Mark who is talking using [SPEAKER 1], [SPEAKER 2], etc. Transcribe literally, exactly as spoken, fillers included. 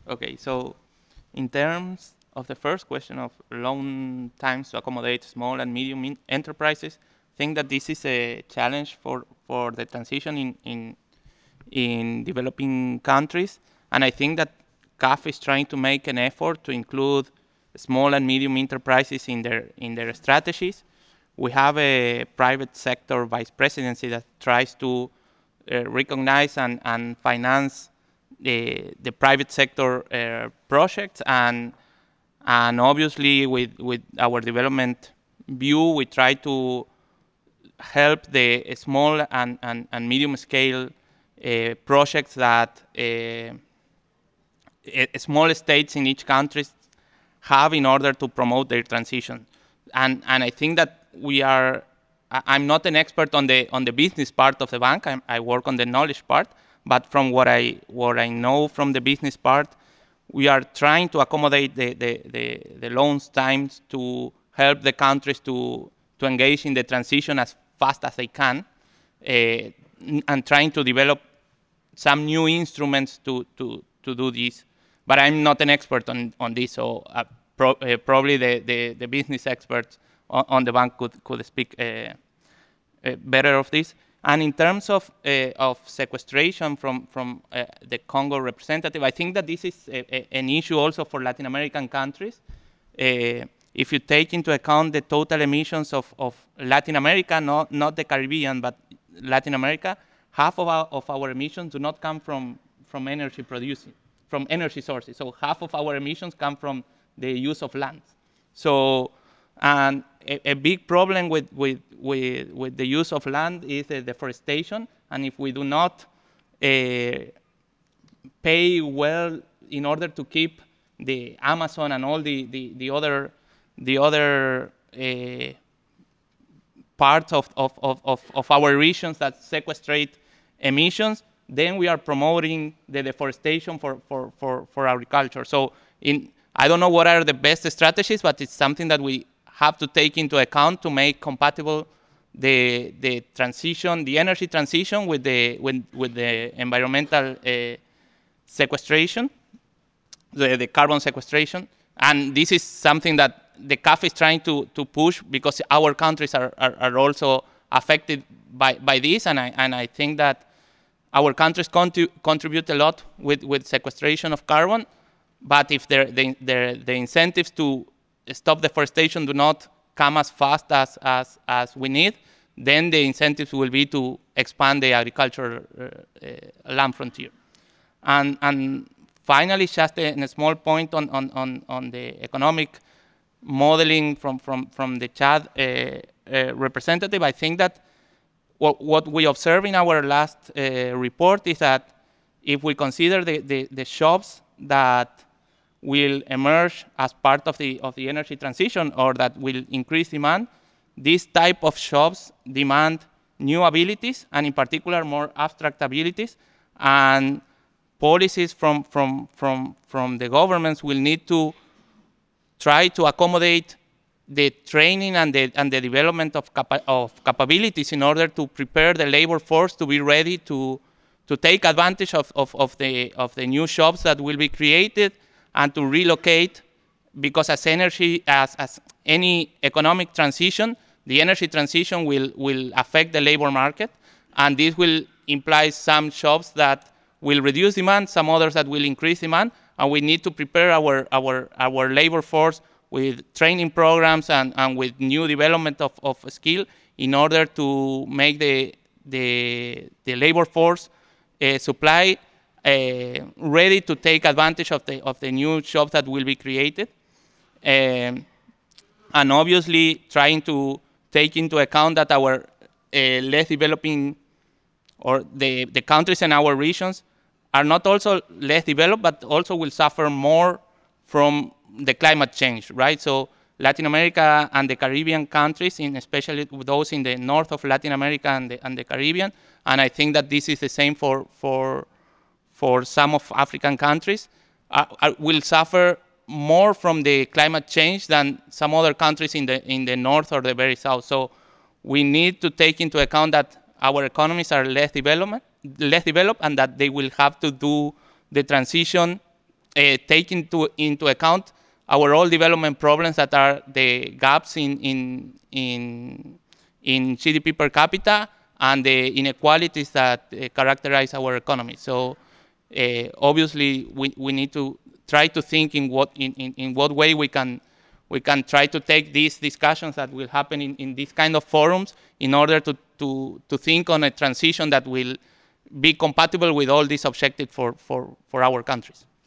[SPEAKER 1] Okay, so in terms of the first question of loan times to accommodate small and medium in- enterprises, I think that this is a challenge for, for the transition in, in in developing countries, and I think that C A F is trying to make an effort to include small and medium enterprises in their in their strategies. We have a private sector vice presidency that tries to uh, recognize and, and finance the the private sector uh, projects, and and obviously with with our development view we try to help the small and, and, and medium scale uh, projects that uh, small states in each country have in order to promote their transition. And and I think that we are. I- I'm not an expert on the on the business part of the bank. I'm, I work on the knowledge part. But from what I what I know from the business part, we are trying to accommodate the the, the, the loans times to help the countries to to engage in the transition as fast as they can, uh, and trying to develop some new instruments to, to, to do this. But I'm not an expert on, on this, so uh, pro, uh, probably the, the, the business experts on, on the bank could, could speak uh, uh, better of this. And in terms of, uh, of sequestration from, from uh, the Congo representative, I think that this is a, a, an issue also for Latin American countries. Uh, if you take into account the total emissions of, of Latin America, not, not the Caribbean, but Latin America, half of our, of our emissions do not come from, from energy producing, from energy sources. So half of our emissions come from the use of land. So, and a, a big problem with, with, with, with the use of land is the deforestation. And if we do not uh, pay well in order to keep the Amazon and all the, the, the other, the other uh, parts of, of, of, of, of our regions that sequestrate emissions, then we are promoting the deforestation for, for, for, for agriculture. So in, I don't know what are the best strategies, but it's something that we have to take into account to make compatible the, the transition, the energy transition with the, with, with the environmental uh, sequestration, the, the carbon sequestration. And this is something that the C A F is trying to, to push because our countries are, are, are also affected by, by this. And I, and I think that our countries contu- contribute a lot with, with sequestration of carbon. But if the, the, the incentives to stop deforestation do not come as fast as, as, as we need, then the incentives will be to expand the agricultural uh, uh, land frontier. And, and finally, just a, a small point on, on, on, on the economic modeling from, from, from the Chad uh, uh, representative. I think that what, what we observe in our last uh, report is that if we consider the, the, the jobs that will emerge as part of the, of the energy transition or that will increase demand, these type of jobs demand new abilities and in particular more abstract abilities, and policies from, from, from, from the governments will need to try to accommodate the training and the, and the development of, capa- of capabilities in order to prepare the labor force to be ready to, to take advantage of, of, of, the, of the new jobs that will be created and to relocate, because as energy, as, as any economic transition, the energy transition will, will affect the labor market, and this will imply some jobs that will reduce demand, some others that will increase demand, and we need to prepare our, our, our labor force with training programs and, and with new development of, of skill in order to make the, the, the labor force uh, supply uh, ready to take advantage of the, of the new jobs that will be created. Um, and obviously trying to take into account that our uh, less developing or the, the countries in our regions are not also less developed, but also will suffer more from the climate change, right? So Latin America and the Caribbean countries, in especially those in the north of Latin America and the, and the Caribbean, and I think that this is the same for, for, for some of African countries, uh, uh, will suffer more from the climate change than some other countries in the, in the north or the very south. So we need to take into account that our economies are less development, less developed, and that they will have to do the transition uh, take into into account our all development problems that are the gaps in in in in G D P per capita and the inequalities that uh, characterize our economy. So uh, obviously we, we need to try to think in what in, in, in what way we can we can try to take these discussions that will happen in, in these kind of forums in order to, to, to think on a transition that will be compatible with all these objectives for, for, for our countries.